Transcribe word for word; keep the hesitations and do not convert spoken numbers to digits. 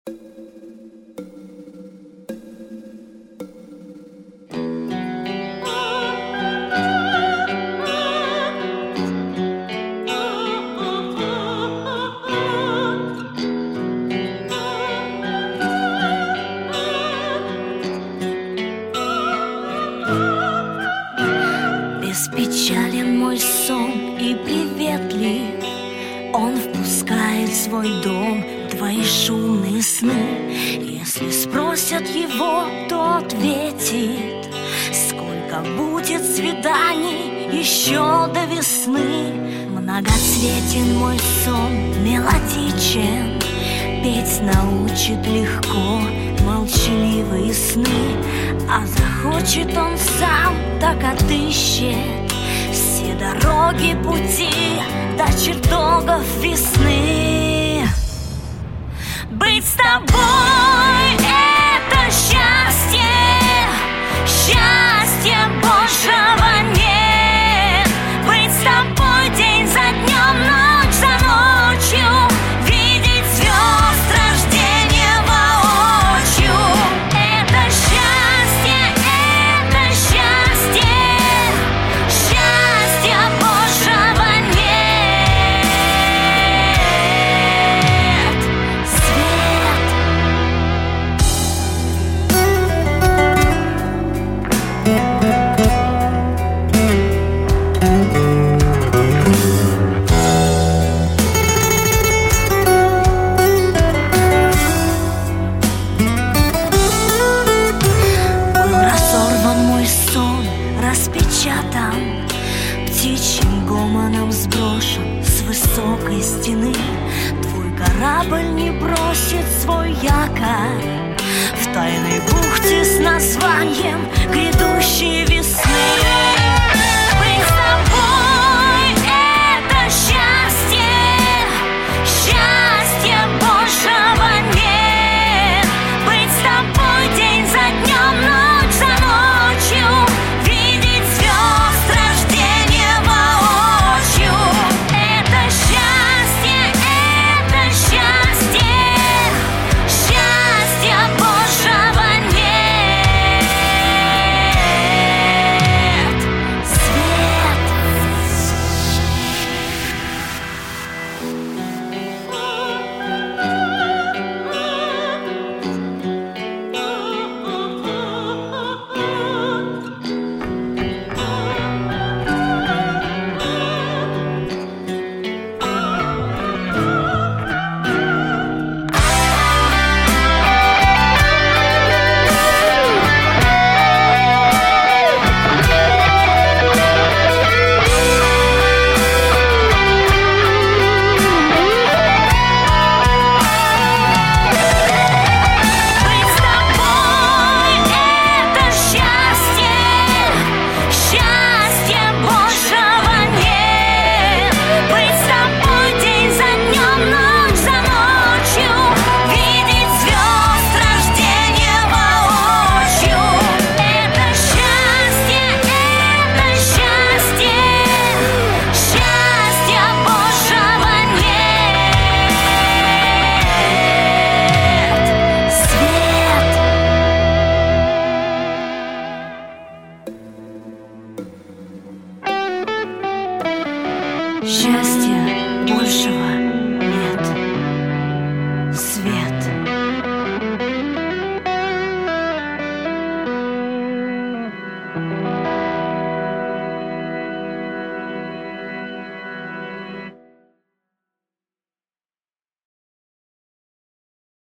Беспечален мой сон и приветлив, он впускает в свой дом твои шумные сны. Если спросят его, то ответит: сколько будет свиданий еще до весны. Многоцветен мой сон, мелодичен, петь научит легко молчаливые сны. А захочет он сам, так отыщет все дороги, пути до чертогов весны. Быть с тобой — это счастье, счастье большего нет. Быть с тобой день за днем, ночь за ночью, видеть звезд рождения воочию. Это счастье, это счастье, счастье большего нет. Свет. Был разорван мой сон, распечатан, птичьим гомоном сброшен с высокой стены. Твой корабль не бросит свой якорь в тайной бухте с названием грядущей весны.